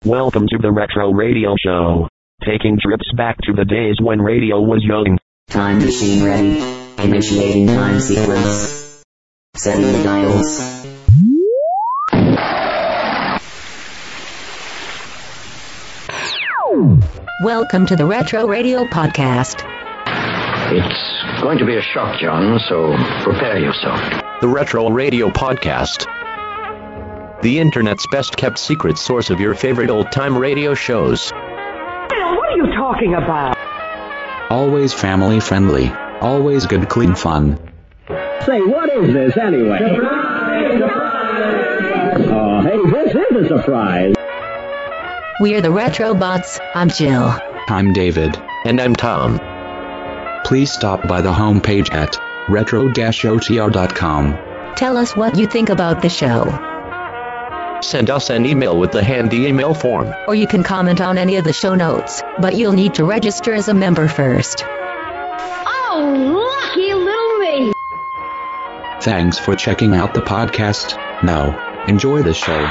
Welcome to the Retro Radio Show. Taking trips back to the days when radio was young. Time machine ready. Initiating time sequence. Setting the dials. Welcome to the Retro Radio Podcast. It's going to be a shock, John, so prepare yourself. The Retro Radio Podcast. The internet's best-kept secret source of your favorite old-time radio shows. What are you talking about? Always family-friendly. Always good, clean fun. Say, what is this, anyway? Surprise! Surprise! Oh, hey, this is a surprise. We're the Retrobots. I'm Jill. I'm David. And I'm Tom. Please stop by the homepage at retro-otr.com. Tell us what you think about the show. Send us an email with the handy email form. Or you can comment on any of the show notes, but you'll need to register as a member first. Oh, lucky little me! Thanks for checking out the podcast. Now, enjoy the show.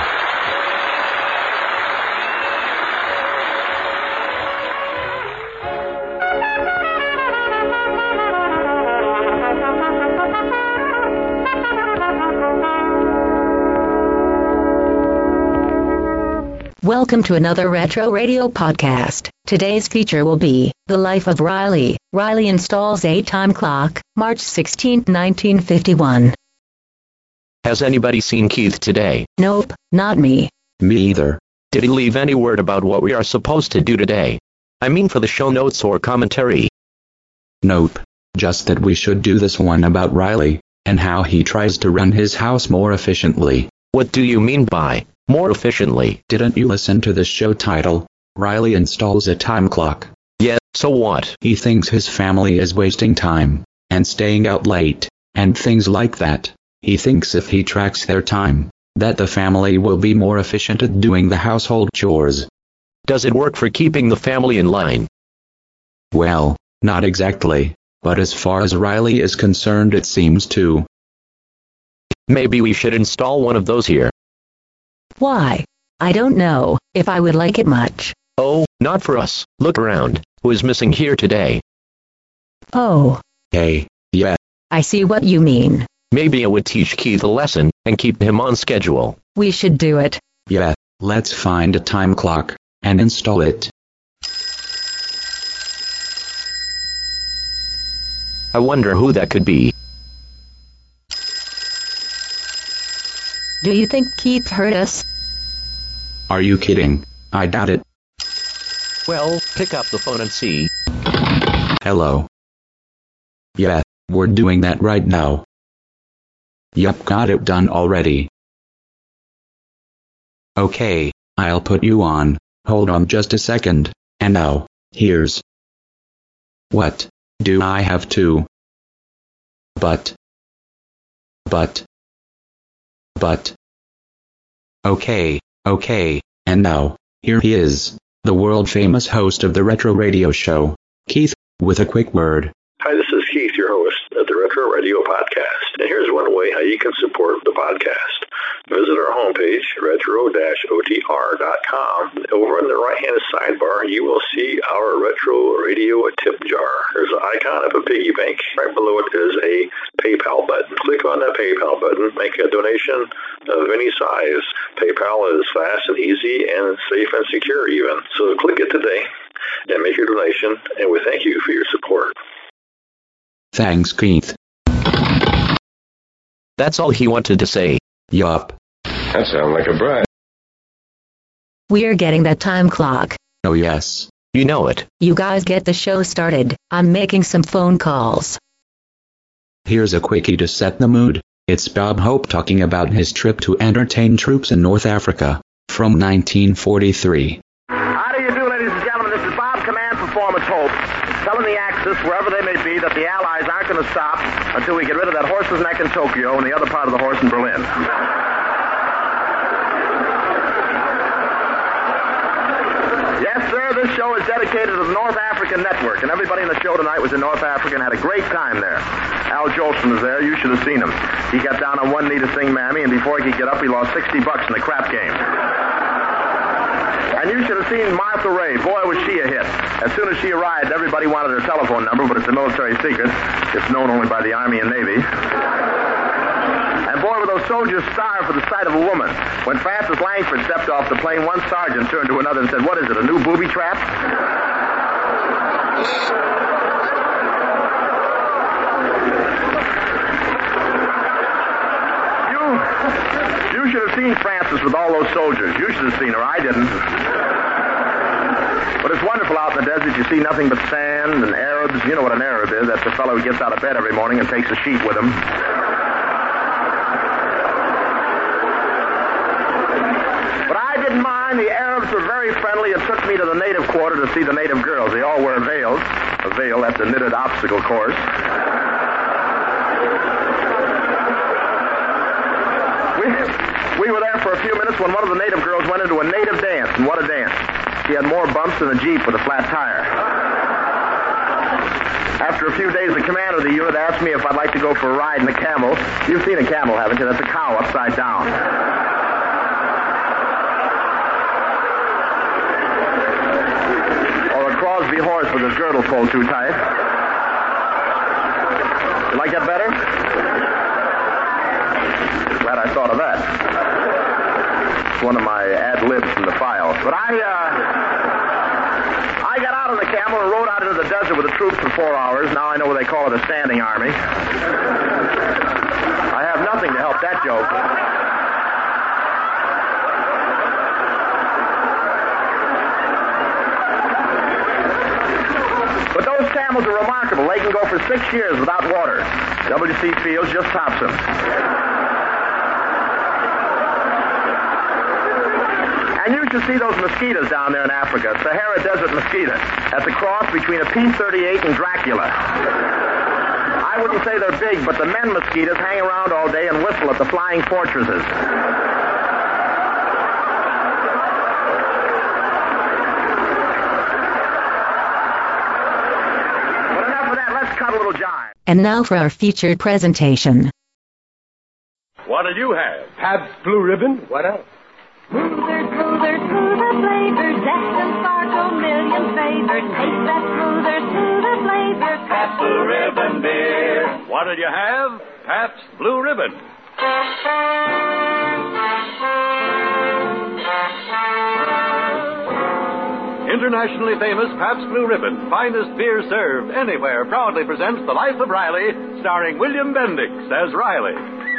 Welcome to another Retro Radio Podcast. Today's feature will be The Life of Riley. Riley installs a time clock, March 16, 1951. Has anybody seen Keith today? Nope, not me. Me either. Did he leave any word about what we are supposed to do today? I mean for the show notes or commentary. Nope. Just that we should do this one about Riley, and how he tries to run his house more efficiently. What do you mean by more efficiently? Didn't you listen to the show title? Riley installs a time clock. Yeah, so what? He thinks his family is wasting time, and staying out late, and things like that. He thinks if he tracks their time, that the family will be more efficient at doing the household chores. Does it work for keeping the family in line? Well, not exactly, but as far as Riley is concerned it seems to. Maybe we should install one of those here. Why? I don't know if I would like it much. Oh, not for us. Look around. Who is missing here today? Oh. Hey, yeah. I see what you mean. Maybe it would teach Keith a lesson, and keep him on schedule. We should do it. Yeah, let's find a time clock, and install it. I wonder who that could be. Do you think Keith heard us? Are you kidding? I doubt it. Well, pick up the phone and see. Hello. Yeah, we're doing that right now. Yup, got it done already. Okay, I'll put you on. Hold on just a second. And now, here's... What? Do I have to? But... Okay, and now, here he is, the world-famous host of the Retro Radio Show, Keith, with a quick word. Hi, this is Keith, your host of the Retro Radio Podcast, and here's one way how you can support the podcast. Visit our homepage, retro-otr.com. Over on the right-hand sidebar, you will see our Retro Radio tip jar. There's an icon of a piggy bank. Right below it is a PayPal button. Click on that PayPal button, make a donation of any size. PayPal is fast and easy and safe and secure even. So click it today and make your donation, and we thank you for your support. Thanks, Keith. That's all he wanted to say. Yup. That sounds like a brag. We're getting that time clock. Oh yes. You know it. You guys get the show started. I'm making some phone calls. Here's a quickie to set the mood. It's Bob Hope talking about his trip to entertain troops in North Africa, from 1943. How do you do, ladies and gentlemen? This is Bob Command Performance Hope, telling the Axis, wherever they may be, that the Allies aren't going to stop until we get rid of that horse's neck in Tokyo and the other part of the horse in Berlin. Yes, sir, this show is dedicated to the North African Network, and everybody in the show tonight was in North Africa and had a great time there. Al Jolson was there. You should have seen him. He got down on one knee to sing Mammy, and before he could get up, he lost $60 in the crap game. And you should have seen Martha Ray. Boy, was she a hit. As soon as she arrived, everybody wanted her telephone number, but it's a military secret. It's known only by the Army and Navy. And boy, were those soldiers starved for the sight of a woman. When Francis Langford stepped off the plane, one sergeant turned to another and said, "What is it, a new booby trap?" You should have seen Frances with all those soldiers. You should have seen her. I didn't. But it's wonderful out in the desert. You see nothing but sand and Arabs. You know what an Arab is. That's the fellow who gets out of bed every morning and takes a sheet with him. But I didn't mind. The Arabs were very friendly and took me to the native quarter to see the native girls. They all wear veils. A veil, that's a knitted obstacle course. We were there for a few minutes when one of the native girls went into a native dance. And what a dance. She had more bumps than a Jeep with a flat tire. After a few days, the commander of the unit asked me if I'd like to go for a ride in a camel. You've seen a camel, haven't you? That's a cow upside down. Or a Crosby horse with his girdle pulled too tight. You like that better? Glad I thought of that. It's one of my ad-libs from the files. But I got out of the camel and rode out into the desert with the troops for 4 hours. Now I know what they call it, a standing army. I have nothing to help that joke. But those camels are remarkable. They can go for 6 years without water. W.C. Fields just tops them. And you should see those mosquitoes down there in Africa. Sahara Desert mosquito. That's a cross between a P-38 and Dracula. I wouldn't say they're big, but the men mosquitoes hang around all day and whistle at the flying fortresses. But enough of that. Let's cut a little jive. And now for our featured presentation. What did you have? Pabst Blue Ribbon. What else? Smoother, smoother, smoother flavor, zest and sparkle, million flavors. Taste that smoother, smoother flavor. Pabst Blue Ribbon beer. What did you have? Pabst Blue Ribbon. Internationally famous Pabst Blue Ribbon, finest beer served anywhere, proudly presents The Life of Riley, starring William Bendix as Riley.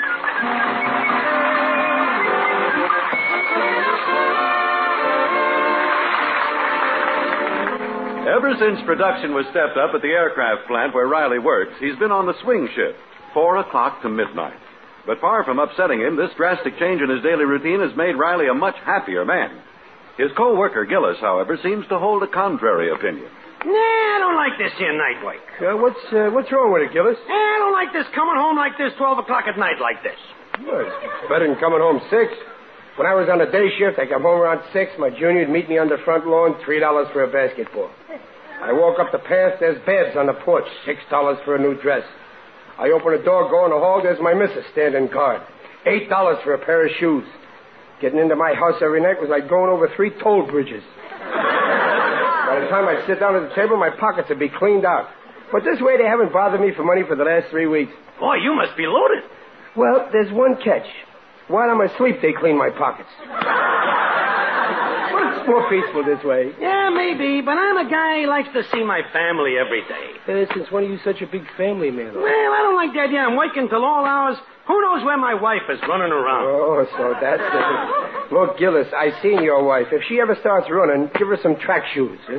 Ever since production was stepped up at the aircraft plant where Riley works, he's been on the swing shift, 4 o'clock to midnight. But far from upsetting him, this drastic change in his daily routine has made Riley a much happier man. His co-worker, Gillis, however, seems to hold a contrary opinion. Nah, I don't like this here night work. What's wrong with it, Gillis? I don't like this coming home like this, 12 o'clock at night like this. Well, it's better than coming home 6. When I was on the day shift, I come home around 6. My junior would meet me on the front lawn, $3 for a basketball. I walk up the path, there's beds on the porch, $6 for a new dress. I open the door, go in the hall, there's my missus standing guard. $8 for a pair of shoes. Getting into my house every night was like going over 3 toll bridges. By the time I sit down at the table, my pockets would be cleaned out. But this way they haven't bothered me for money for the last 3 weeks. Boy, you must be loaded. Well, there's one catch. While I'm asleep, they clean my pockets. Well, it's more peaceful this way. Yeah, maybe, but I'm a guy who likes to see my family every day. Since when are you such a big family man? Well, I don't like the idea I'm working till all hours. Who knows where my wife is running around? Oh, so that's it. Look, Gillis, I seen your wife. If she ever starts running, give her some track shoes. Well,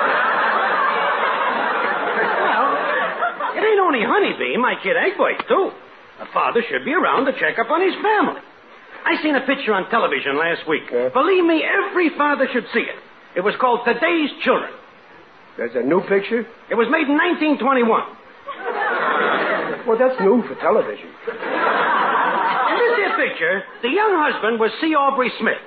it ain't only Honeybee. My kid Eggboy, too. A father should be around to check up on his family. I seen a picture on television last week. Believe me, every father should see it. It was called Today's Children. There's a new picture? It was made in 1921. Well, that's new for television. In this here picture, the young husband was C. Aubrey Smith.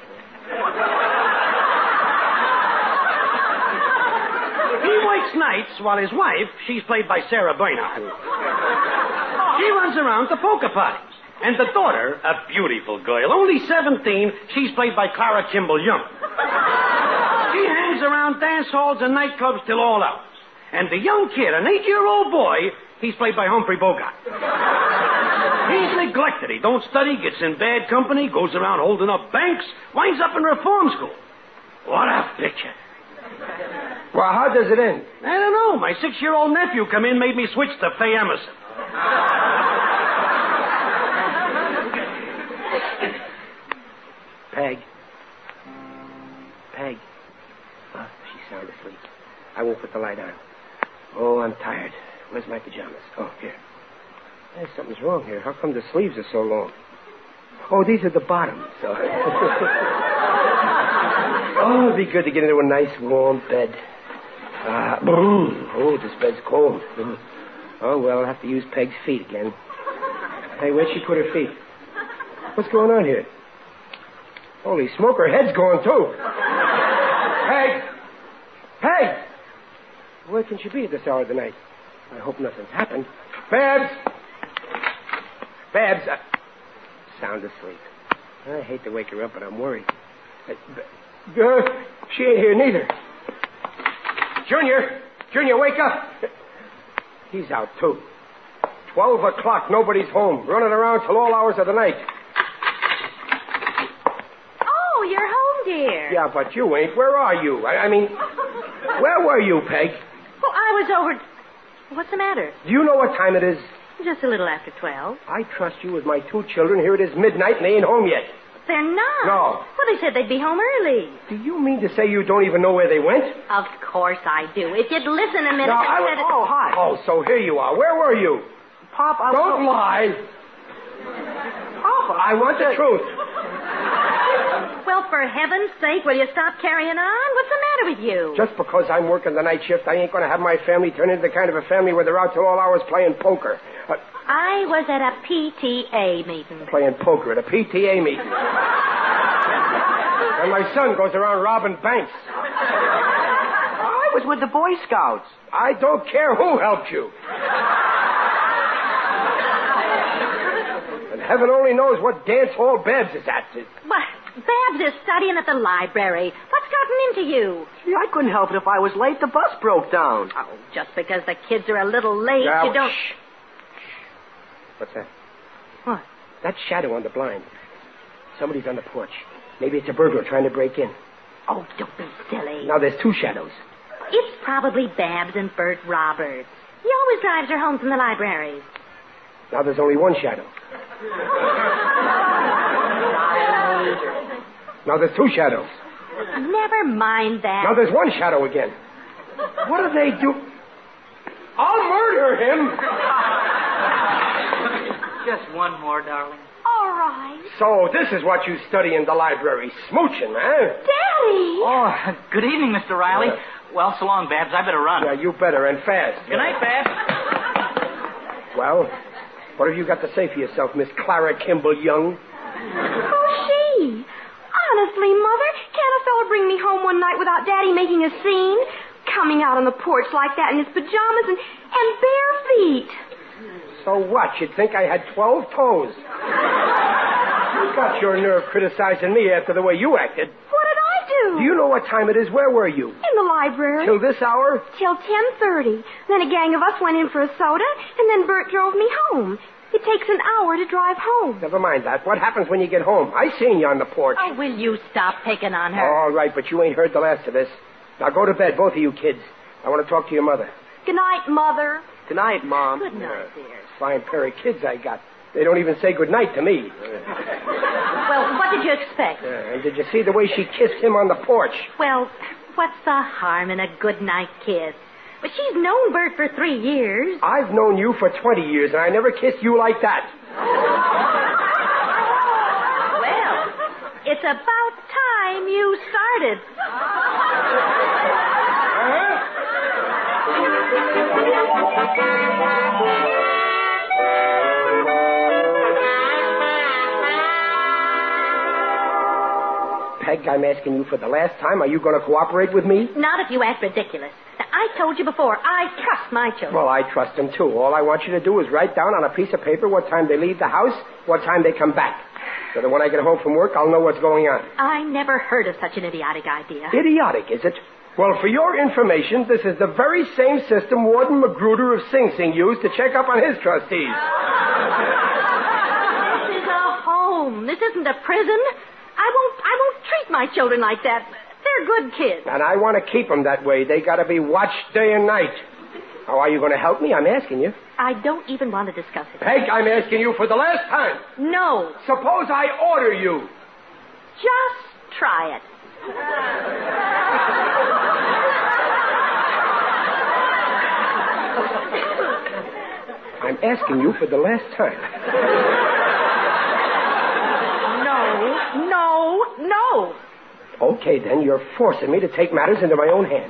He works nights while his wife, she's played by Sarah Bernhardt. She runs around to poker parties. And the daughter, a beautiful girl, only 17, she's played by Clara Kimball Young. drives around dance halls and nightclubs till all hours. And the young kid, an 8-year-old boy, he's played by Humphrey Bogart. He's neglected. He don't study, gets in bad company, goes around holding up banks, winds up in reform school. What a picture. Well, how does it end? I don't know. My 6-year-old nephew come in, made me switch to Faye Emerson. Peg. Oh, she's sound asleep. I won't put the light on. Oh, I'm tired. Where's my pajamas? Oh, here. Hey, something's wrong here. How come the sleeves are so long? Oh, these are the bottoms. Oh, it'd be good to get into a nice warm bed. Oh, this bed's cold. Oh, well, I'll have to use Peg's feet again. Hey, where'd she put her feet? What's going on here? Holy smoke, her head's going, too. Peg! Where can she be at this hour of the night? I hope nothing's happened. Babs! Sound asleep. I hate to wake her up, but I'm worried. She ain't here neither. Junior, wake up. He's out, too. 12 o'clock, nobody's home. Running around till all hours of the night. Oh, you're home, dear. Yeah, but you ain't. Where are you? I mean, where were you, Peg? Oh, I was over... What's the matter? Do you know what time it is? Just a little after 12. I trust you with my 2 children. Here it is midnight and they ain't home yet. They're not. No. Well, they said they'd be home early. Do you mean to say you don't even know where they went? Of course I do. If you'd listen a minute... No, Oh, hi. Oh, so here you are. Where were you? Pop, Don't lie. Papa, I want the truth. Well, for heaven's sake, will you stop carrying on? What's the matter with you? Just because I'm working the night shift, I ain't going to have my family turn into the kind of a family where they're out till all hours playing poker. I was at a PTA meeting. Playing poker at a PTA meeting. And my son goes around robbing banks. I was with the Boy Scouts. I don't care who helped you. And heaven only knows what dance hall Babs is at. What? Babs is studying at the library. What's gotten into you? Gee, I couldn't help it if I was late. The bus broke down. Oh, just because the kids are a little late, you don't... Shh. What's that? What? That shadow on the blind. Somebody's on the porch. Maybe it's a burglar trying to break in. Oh, don't be silly. Now there's 2 shadows. It's probably Babs and Bert Roberts. He always drives her home from the library. Now there's only 1 shadow. Now there's 2 shadows. Never mind that. Now there's 1 shadow again. What do they do? I'll murder him. Just one more, darling. All right. So this is what you study in the library. Smooching, huh? Daddy! Oh, good evening, Mr. Riley. Well, so long, Babs. I better run. Yeah, you better, and fast. Good night, Babs. Well, what have you got to say for yourself, Miss Clara Kimball Young? Who's she? Honestly, Mother, can't a fella bring me home one night without Daddy making a scene? Coming out on the porch like that in his pajamas and bare feet. So what? You'd think I had 12 toes. You got your nerve criticizing me after the way you acted. What did I do? Do you know what time it is? Where were you? In the library. Till this hour? Till 10:30. Then a gang of us went in for a soda, and then Bert drove me home. It takes an hour to drive home. Never mind that. What happens when you get home? I seen you on the porch. Oh, will you stop picking on her? All right, but you ain't heard the last of this. Now go to bed, both of you kids. I want to talk to your mother. Good night, Mother. Good night, Mom. Good night, dear. Fine pair of kids I got. They don't even say good night to me. Well, what did you expect? And did you see the way she kissed him on the porch? Well, what's the harm in a good night kiss? But she's known Bert for 3 years. I've known you for 20 years, and I never kissed you like that. Well, it's about time you started. Peg, I'm asking you for the last time. Are you going to cooperate with me? Not if you act ridiculous. Now, I told you before, I trust my children. Well, I trust them, too. All I want you to do is write down on a piece of paper what time they leave the house, what time they come back. So that when I get home from work, I'll know what's going on. I never heard of such an idiotic idea. Idiotic, is it? Well, for your information, this is the very same system Warden Magruder of Sing Sing used to check up on his trustees. This is a home. This isn't a prison. I won't treat my children like that. They're good kids. And I want to keep them that way. They got to be watched day and night. How are you going to help me? I'm asking you. I don't even want to discuss it. Peg, I'm asking you for the last time. No. Suppose I order you. Just try it. I'm asking you for the last time. No. Okay, then. You're forcing me to take matters into my own hands.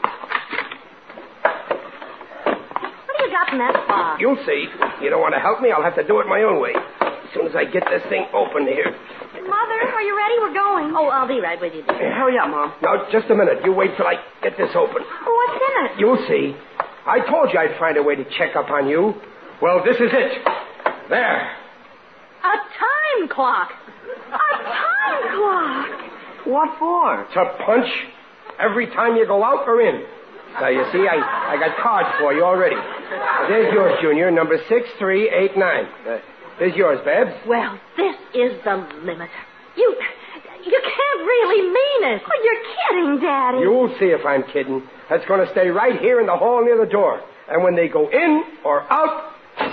What do you got in that box? You'll see. You don't want to help me? I'll have to do it my own way. As soon as I get this thing open here. Mother, are you ready? We're going. Oh, I'll be right with you. Hurry up, Mom. Now, just a minute. You wait till I get this open. What's in it? You'll see. I told you I'd find a way to check up on you. Well, this is it. There. A time clock. A time clock. What for? To punch every time you go out or in. Now, you see, I got cards for you already. There's yours, Junior, number 6389. There's yours, Babs. Well, this is the limit. You can't really mean it. Oh, you're kidding, Daddy. You'll see if I'm kidding. That's going to stay right here in the hall near the door. And when they go in or out...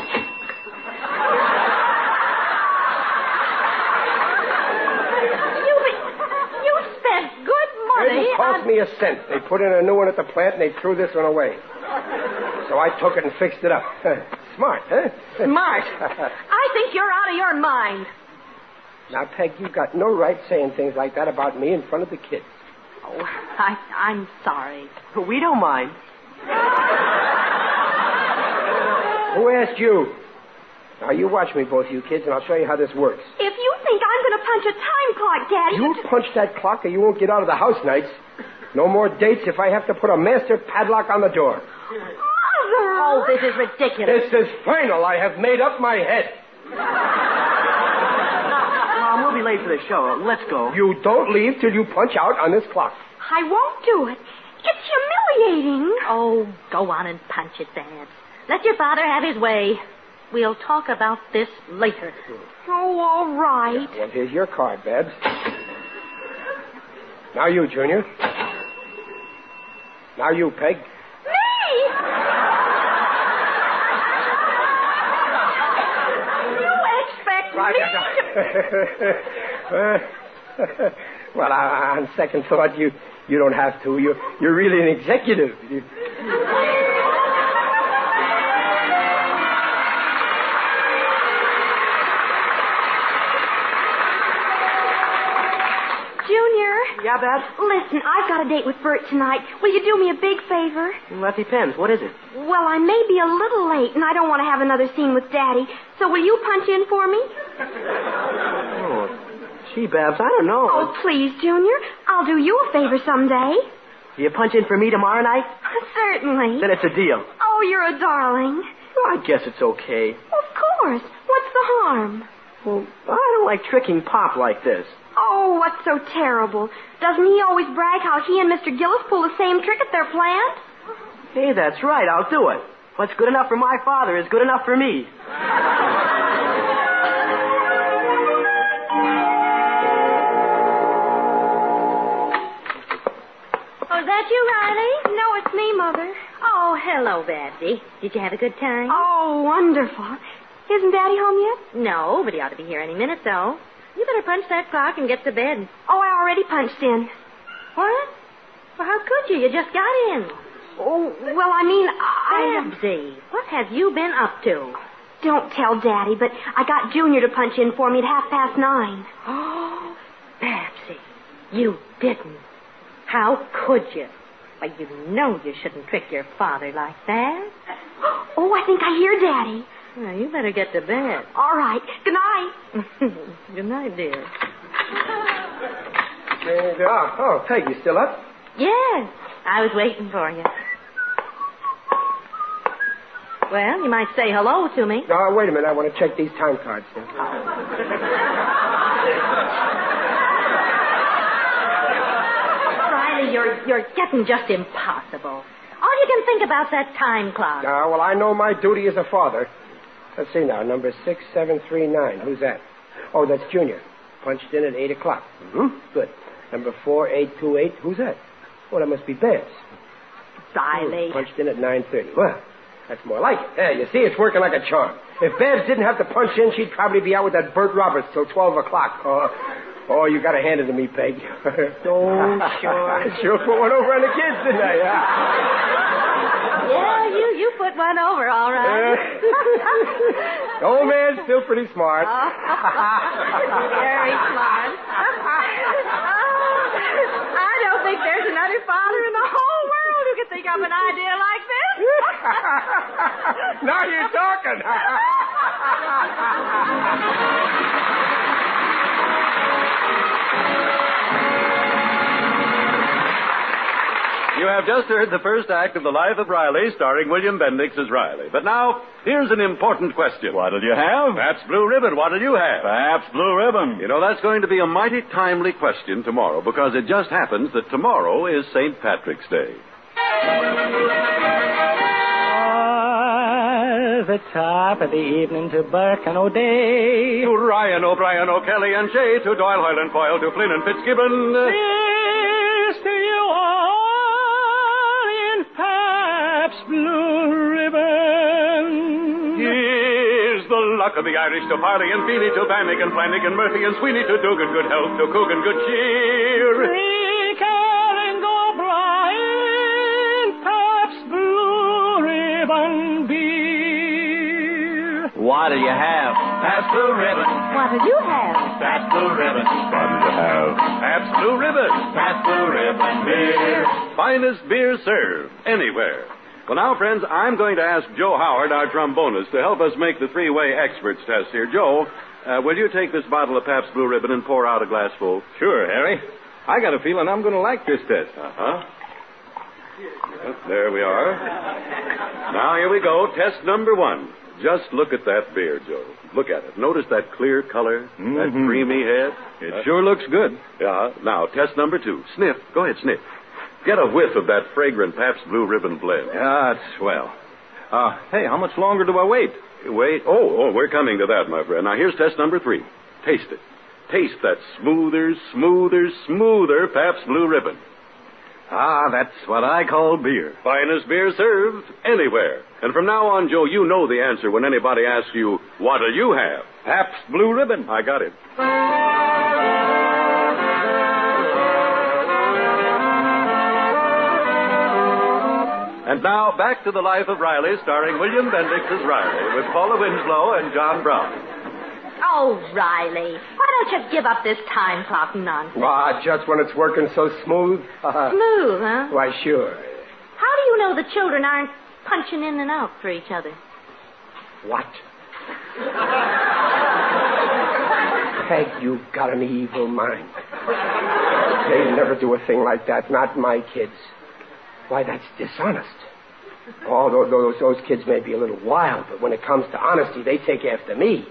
You spent good money. It didn't cost me a cent. They put in a new one at the plant, and they threw this one away. So I took it and fixed it up. Smart, huh? Smart. I think you're out of your mind. Now, Peg, you've got no right saying things like that about me in front of the kids. Oh, I'm sorry. We don't mind. Who asked you? Now, you watch me, both you kids, and I'll show you how this works. If you think I'm going to punch a time clock, Daddy... You punch that clock or you won't get out of the house nights. No more dates if I have to put a master padlock on the door. Mother! Oh, this is ridiculous. This is final. I have made up my head. Mom, we'll be late for the show. Let's go. You don't leave till you punch out on this clock. I won't do it. It's humiliating. Oh, go on and punch it, Dad. Let your father have his way. We'll talk about this later. Oh, all right. Well, here's your card, Babs. Now you, Junior. Now you, Peg. Me! You expect me to... Well, on second thought, you don't have to. You're really an executive. Junior. Yeah, Babs? Listen, I've got a date with Bert tonight. Will you do me a big favor? Well, that depends. What is it? Well, I may be a little late, and I don't want to have another scene with Daddy. So will you punch in for me? Oh, gee, Babs, I don't know. Oh, please, Junior. I'll do you a favor someday. Do you punch in for me tomorrow night? Certainly. Then it's a deal. Oh, you're a darling. Well, I guess it's okay. Of course. What's the harm? Well, I don't like tricking Pop like this. Oh, what's so terrible? Doesn't he always brag how he and Mr. Gillis pull the same trick at their plant? Hey, that's right. I'll do it. What's good enough for my father is good enough for me. Oh, is that you, Riley? No, it's me, Mother. Oh, hello, Babsy. Did you have a good time? Oh, wonderful. Isn't Daddy home yet? No, but he ought to be here any minute, though. You better punch that clock and get to bed. Oh, I already punched in. What? Well, how could you? You just got in. Oh, well, I mean, Babsy, what have you been up to? Don't tell Daddy, but I got Junior to punch in for me at 9:30. Oh, Babsy, you didn't. How could you? Why, you know you shouldn't trick your father like that. Oh, I think I hear Daddy. Well, you better get to bed. All right. Good night. Good night, dear. Oh, Peg, you still up? Yes. I was waiting for you. Well, you might say hello to me. No, wait a minute. I want to check these time cards now. Riley, you're you're getting just impossible. All you can think about's that time clock. Well, I know my duty as a father. Let's see now, number 6739. Who's that? Oh, that's Junior. Punched in at 8 o'clock. Mm-hmm. Good. Number 4828. Who's that? Oh, that must be Babs. Riley. Punched in at 9:30. Well, that's more like it. Yeah, you see, it's working like a charm. If Babs didn't have to punch in, she'd probably be out with that Bert Roberts till 12 o'clock. Oh, you got to hand it to me, Peg. Oh, sure. Sure put one over on the kids, didn't I? Yeah, you put one over, all right. The old man's still pretty smart. Very smart. I don't think there's another father in the whole world who could think of an idea like this. Now you're talking. You have just heard the first act of The Life of Riley, starring William Bendix as Riley. But now, here's an important question. What'll you have? Pabst Blue Ribbon. What'll you have? Pabst Blue Ribbon. You know, that's going to be a mighty timely question tomorrow, because it just happens that tomorrow is St. Patrick's Day. The top of the evening to Burke and O'Day. To Ryan, O'Brien, O'Kelly, and Shay. To Doyle, Hoyle, and Foyle. To Flynn and Fitzgibbon. Here's to you all in Pabst Blue Ribbon. Here's the luck of the Irish to Farley and Feely. To Bannigan, Flanagan, Murphy, and Sweeney. To Dugan, good health. To Coogan, good cheer. Drink and go blind. Pabst Blue Ribbon beer. What'll you have? Pabst Blue Ribbon. What'll you have? Pabst Blue Ribbon. What'll you have? Pabst Blue Ribbon. Pabst Blue Ribbon beer. Finest beer served anywhere. Well, now, friends, I'm going to ask Joe Howard, our trombonist, to help us make the three-way experts test here. Joe, will you take this bottle of Pabst Blue Ribbon and pour out a glassful? Sure, Harry. I got a feeling I'm going to like this test. Uh-huh. Yep, there we are. Now, here we go. Test number one. Just look at that beer, Joe. Look at it. Notice that clear color, that creamy head. It sure looks good. Yeah. Now, test number two. Sniff. Go ahead, sniff. Get a whiff of that fragrant Pabst Blue Ribbon blend. Yeah, it's swell. Hey, how much longer do I wait? Wait. Oh, we're coming to that, my friend. Now, here's test number three. Taste it. Taste that smoother Pabst Blue Ribbon. That's what I call beer. Finest beer served anywhere. And from now on, Joe, you know the answer when anybody asks you, what'll you have? Pabst Blue Ribbon. I got it. And now, back to The Life of Riley, starring William Bendix as Riley, with Paula Winslow and John Brown. Oh, Riley, why don't you give up this time clock nonsense? Just when it's working so smooth. Smooth, huh? Why, sure. How do you know the children aren't punching in and out for each other? What? Peg, you've got an evil mind. They'd never do a thing like that, not my kids. Why, that's dishonest. Oh, those kids may be a little wild, but when it comes to honesty, they take after me.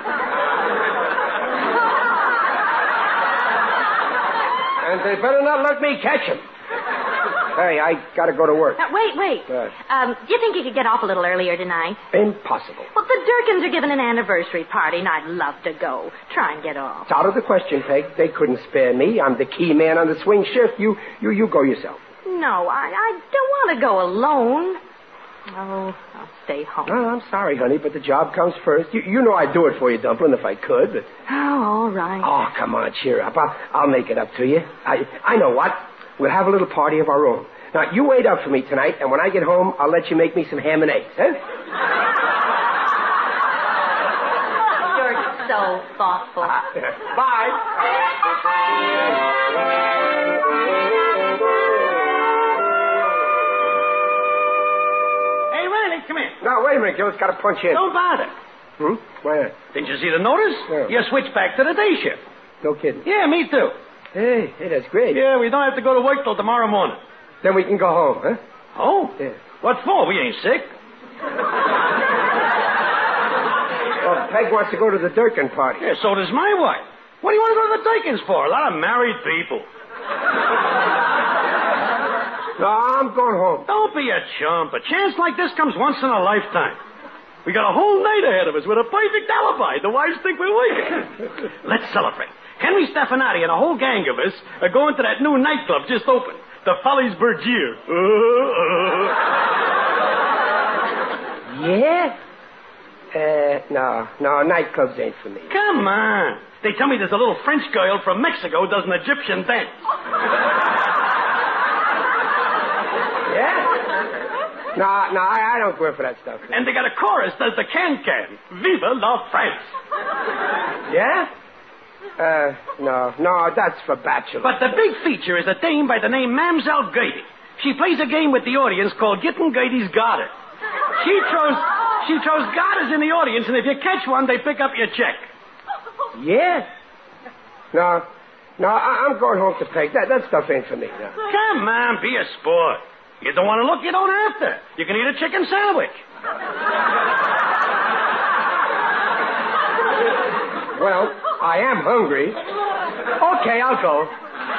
And they better not let me catch them. Hey, I gotta go to work. Wait. Do you think you could get off a little earlier tonight? Impossible. Well, the Durkins are giving an anniversary party, and I'd love to go. Try and get off. It's out of the question, Peg. They couldn't spare me. I'm the key man on the swing shift. You go yourself. No, I don't want to go alone. Oh, I'll stay home. No, I'm sorry, honey, but the job comes first. You know I'd do it for you, Dumplin', if I could, but... Oh, all right. Oh, come on, cheer up. I'll make it up to you. I know what. We'll have a little party of our own. Now, you wait up for me tonight, and when I get home, I'll let you make me some ham and eggs, huh? You're so thoughtful. Bye. Come here. No, wait a minute, Gil. It's got to punch in. Don't bother. Why not? Didn't you see the notice? No. You switched back to the day shift. No kidding. Yeah, me too. Hey, that's great. Yeah, we don't have to go to work till tomorrow morning. Then we can go home, huh? Oh? Yeah. What for? We ain't sick. Well, Peg wants to go to the Durkin party. Yeah, so does my wife. What do you want to go to the Durkins for? A lot of married people. No, I'm going home. Don't be a chump. A chance like this comes once in a lifetime. We got a whole night ahead of us with a perfect alibi. The wives think we're working. Let's celebrate. Henry Stefanati and a whole gang of us are going to that new nightclub just opened, the Follies Bergier. Yeah? No, nightclubs ain't for me. Come on. They tell me there's a little French girl from Mexico does an Egyptian dance. Yeah? No, I don't go in for that stuff. And they got a chorus does the can-can. Viva la France. Yeah? No, that's for bachelors. But the big feature is a dame by the name Mamselle Gertie. She plays a game with the audience called Getting Gertie's Garter. She throws garters in the audience, and if you catch one, they pick up your check. Yeah? No, I'm going home to Peg. That stuff ain't for me. No. Come on, be a sport. You don't want to look, you don't have to. You can eat a chicken sandwich. Well, I am hungry. Okay, I'll go.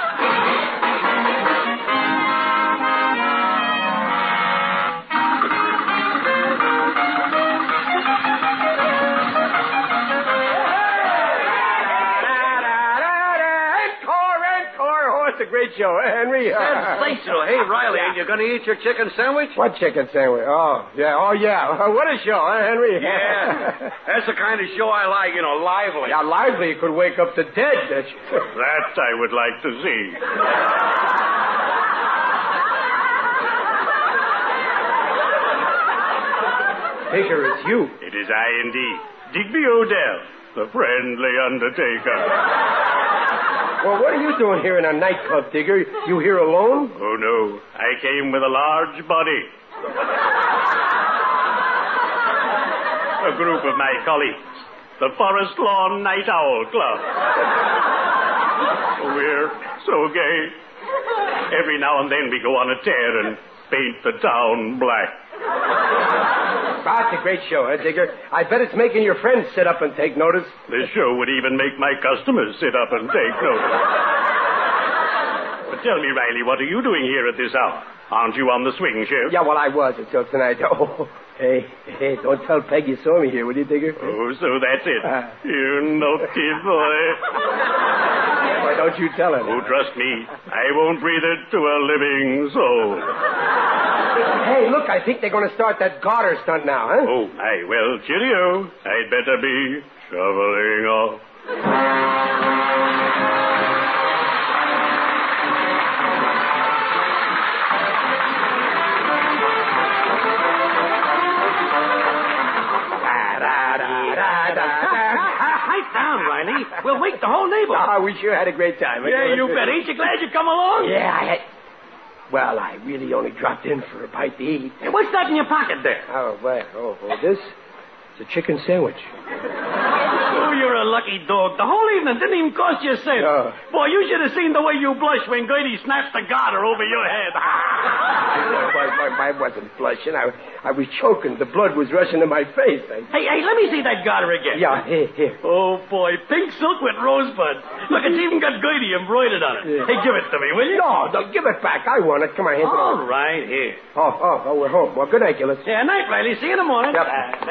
It's a great show, Henry. Sensational. Hey, Riley, you going to eat your chicken sandwich? What chicken sandwich? Oh, yeah. What a show, huh, Henry? Yeah. That's the kind of show I like, lively. Yeah, lively. You could wake up the dead. That I would like to see. Digger, it's you. It is I indeed. Digby Odell, the friendly undertaker. Well, what are you doing here in a nightclub, Digger? You here alone? Oh, no. I came with a large body. A group of my colleagues. The Forest Lawn Night Owl Club. We're so gay. Every now and then we go on a tear and paint the town black. That's a great show, huh, Digger? I bet it's making your friends sit up and take notice. This show would even make my customers sit up and take notice. But tell me, Riley, what are you doing here at this hour? Aren't you on the swing shift? Yeah, well, I was until tonight. Oh, hey, don't tell Peg you saw me here, will you, Digger? Oh, so that's it. You naughty boy. Why don't you tell her? Oh, trust me, I won't breathe it to a living soul. Hey, look, I think they're going to start that garter stunt now, huh? Oh, aye, well, cheerio. I'd better be shoveling off. Pipe down, Riley. We'll wake the whole neighborhood. Oh, we sure had a great time. Yeah, you bet. Ain't you glad you come along? Yeah, Well, I really only dropped in for a bite to eat. Hey, what's that in your pocket there? Oh, well, this? It's a chicken sandwich. Oh, you're a lucky dog. The whole evening didn't even cost you a cent. Oh. Boy, you should have seen the way you blushed when Gertie snapped the garter over your head. I wasn't blushing. I was choking. The blood was rushing to my face. Hey, let me see that garter again. Yeah, here. Oh, boy, pink silk with rosebud. Look, it's even got Gertie embroidered on it. Yeah. Hey, give it to me, will you? No, give it back. I want it. Come on, hand it All over. right, here. Oh, we're home. Well, good night, Gillis. Yeah, night, Riley. See you in the morning. Yep.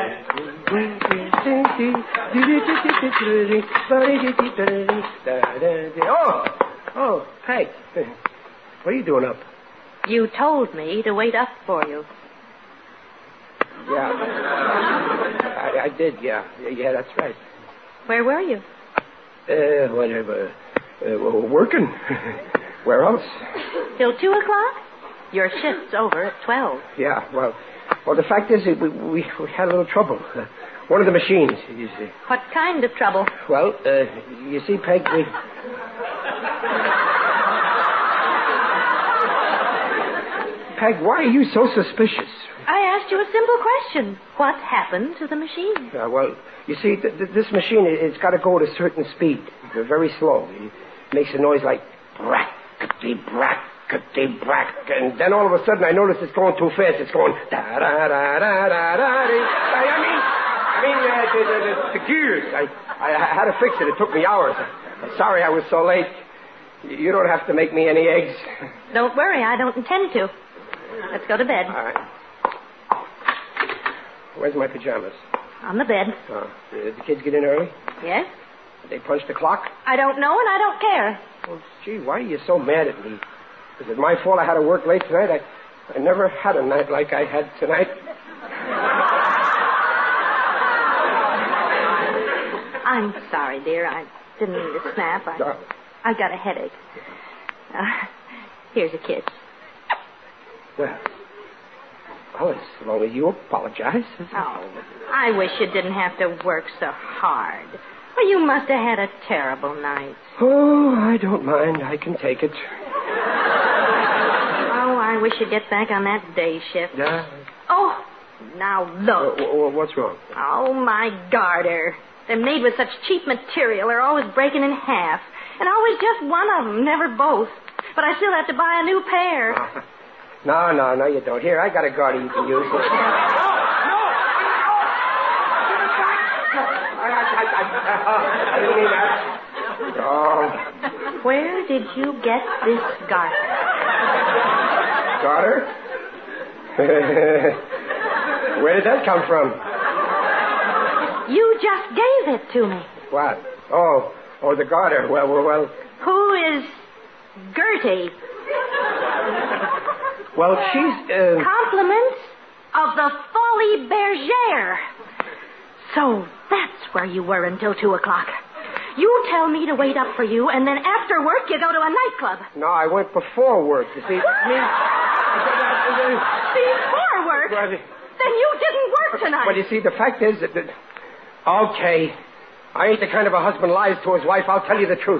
Oh, Peg. What are you doing up? You told me to wait up for you. Yeah. I did, yeah. Yeah, that's right. Where were you? Whatever. Working. Where else? Till 2 o'clock? Your shift's over at 12. Yeah, well, the fact is we had a little trouble. One of the machines, you see. What kind of trouble? Well, you see, Peg, Peg, why are you so suspicious? I asked you a simple question. What happened to the machine? Well, you see, this machine, it's got to go at a certain speed. Very slow. It makes a noise like brack-a-dee-brack-a-dee-brack. And then all of a sudden I notice it's going too fast. It's going da-da-da-da-da-da. The gears. I had to fix it. It took me hours. I'm sorry I was so late. You don't have to make me any eggs. Don't worry, I don't intend to. Let's go to bed. All right. Where's my pajamas? On the bed. Oh, did the kids get in early? Yes? Did they punch the clock? I don't know, and I don't care. Well, gee, why are you so mad at me? Is it my fault I had to work late tonight? I never had a night like I had tonight. I'm sorry, dear. I didn't mean to snap. I got a headache. Here's a kiss. Well, as long as you apologize. Oh, I wish you didn't have to work so hard. Well, you must have had a terrible night. Oh, I don't mind. I can take it. Oh, I wish you'd get back on that day shift. Yeah. Oh, now look. What's wrong? Oh, my garter. They're made with such cheap material. They're always breaking in half. And always just one of them, never both. But I still have to buy a new pair. No, you don't. Here, I got a garter you can use. I didn't mean that. Oh. Where did you get this garter? Garter? Where did that come from? You just gave it to me. What? Oh, the garter. Well. Who is Gertie? Well, she's, Compliments of the Folie Bergère. So that's where you were until 2 o'clock. You tell me to wait up for you, and then after work you go to a nightclub. No, I went before work, you see. Before work? Then you didn't work tonight. Well, you see, the fact is that... Okay. I ain't the kind of a husband lies to his wife. I'll tell you the truth.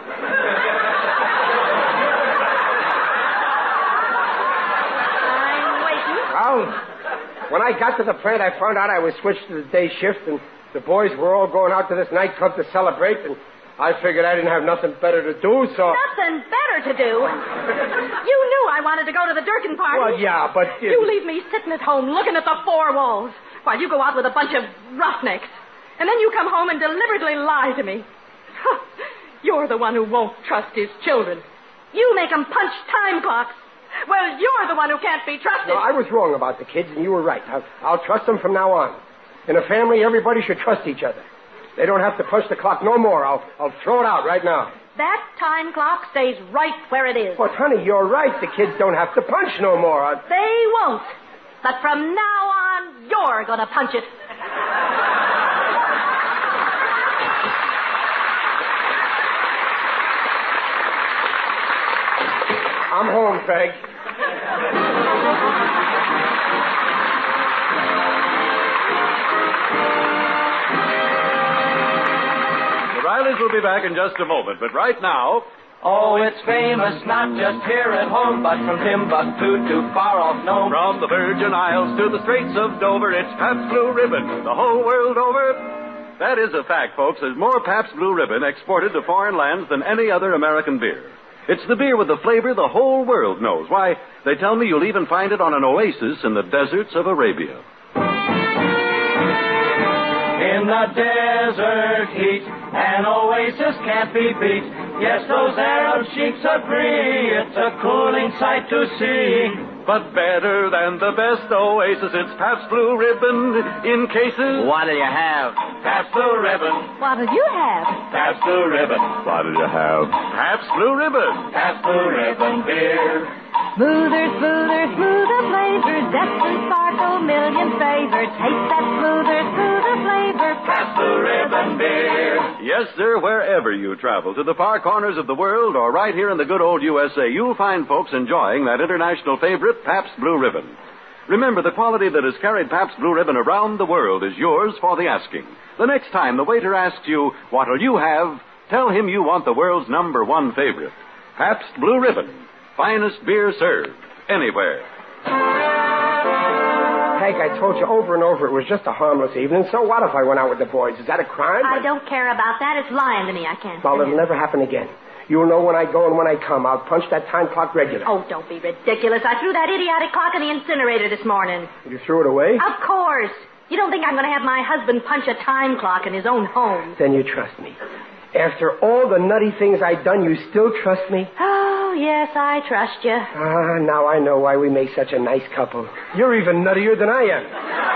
I'm waiting. Well, when I got to the plant, I found out I was switched to the day shift, and the boys were all going out to this nightclub to celebrate, and I figured I didn't have nothing better to do, so... Nothing better to do? You knew I wanted to go to the Durkin party. Well, yeah, but... You leave me sitting at home looking at the four walls while you go out with a bunch of roughnecks. And then you come home and deliberately lie to me. You're the one who won't trust his children. You make them punch time clocks. Well, you're the one who can't be trusted. No, I was wrong about the kids, and you were right. I'll trust them from now on. In a family, everybody should trust each other. They don't have to punch the clock no more. I'll throw it out right now. That time clock stays right where it is. But, honey, you're right. The kids don't have to punch no more. They won't. But from now on, you're going to punch it. I'm home, Peg. The Rileys will be back in just a moment, but right now... Oh, it's famous, not just here at home, but from Timbuktu to far-off Nome. From the Virgin Isles to the Straits of Dover, it's Pabst Blue Ribbon, the whole world over. That is a fact, folks. There's more Pabst Blue Ribbon exported to foreign lands than any other American beer. It's the beer with the flavor the whole world knows. Why, they tell me you'll even find it on an oasis in the deserts of Arabia. In the desert heat, an oasis can't be beat. Yes, those Arab sheiks agree, it's a cooling sight to see. But better than the best oasis, it's Pabst Blue Ribbon in cases. What'll you have? Pabst Blue Ribbon. What'll you have? Pabst Blue Ribbon. What'll you have? Pabst Blue Ribbon. Pabst Blue Ribbon beer. Smoother, smoother, smoother flavor, zest and sparkle, million flavor. Taste that smoother, smoother flavor. Pabst Blue Ribbon beer. Yes, sir, wherever you travel, to the far corners of the world or right here in the good old USA, you'll find folks enjoying that international favorite, Pabst Blue Ribbon. Remember, the quality that has carried Pabst Blue Ribbon around the world is yours for the asking. The next time the waiter asks you, what'll you have, tell him you want the world's #1 favorite. Pabst Blue Ribbon. Finest beer served anywhere. Peg, I told you over and over it was just a harmless evening. So what if I went out with the boys? Is that a crime? I don't care about that. It's lying to me. I can't. Well, it'll never happen again. You'll know when I go and when I come. I'll punch that time clock regular. Oh, don't be ridiculous. I threw that idiotic clock in the incinerator this morning. You threw it away? Of course. You don't think I'm going to have my husband punch a time clock in his own home? Then you trust me. After all the nutty things I've done, you still trust me? Oh, yes, I trust you. Ah, now I know why we make such a nice couple. You're even nuttier than I am.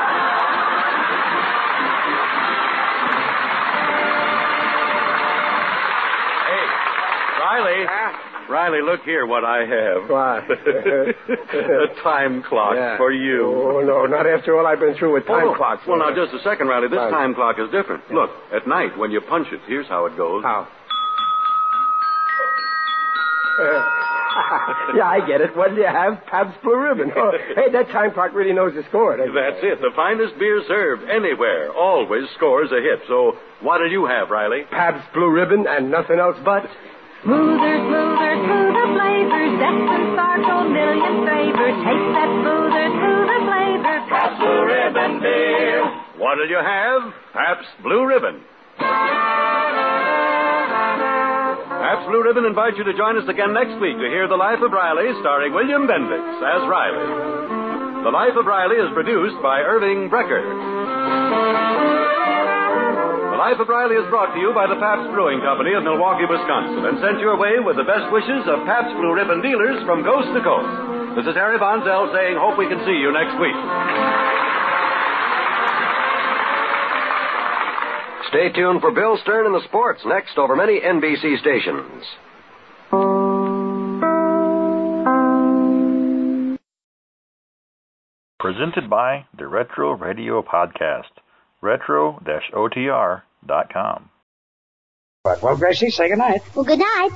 Riley, look here what I have. What? A time clock for you. Oh, no, not after all I've been through with time clocks. Well, now, just a second, Riley. This time clock is different. Yeah. Look, at night, when you punch it, here's how it goes. How? Yeah, I get it. What do you have? Pabst Blue Ribbon. Oh, hey, that time clock really knows the score. That's it. The finest beer served anywhere always scores a hit. So, what did you have, Riley? Pabst Blue Ribbon and nothing else but... Smoother, smoother, smoother flavors, zest and sparkle, million flavors. Taste that smoother, smoother flavor. Pabst Blue Ribbon beer. What did you have? Pabst Blue Ribbon. Pabst Blue Ribbon invites you to join us again next week to hear The Life of Riley, starring William Bendix as Riley. The Life of Riley is produced by Irving Brecker. The Life of Riley is brought to you by the Pabst Brewing Company of Milwaukee, Wisconsin, and sent your way with the best wishes of Pabst Blue Ribbon dealers from coast to coast. This is Harry Von Zell saying, hope we can see you next week. Stay tuned for Bill Stern and the sports next over many NBC stations. Presented by the Retro Radio Podcast. Retro-OTR.com. Well, Gracie, say goodnight. Well, good night.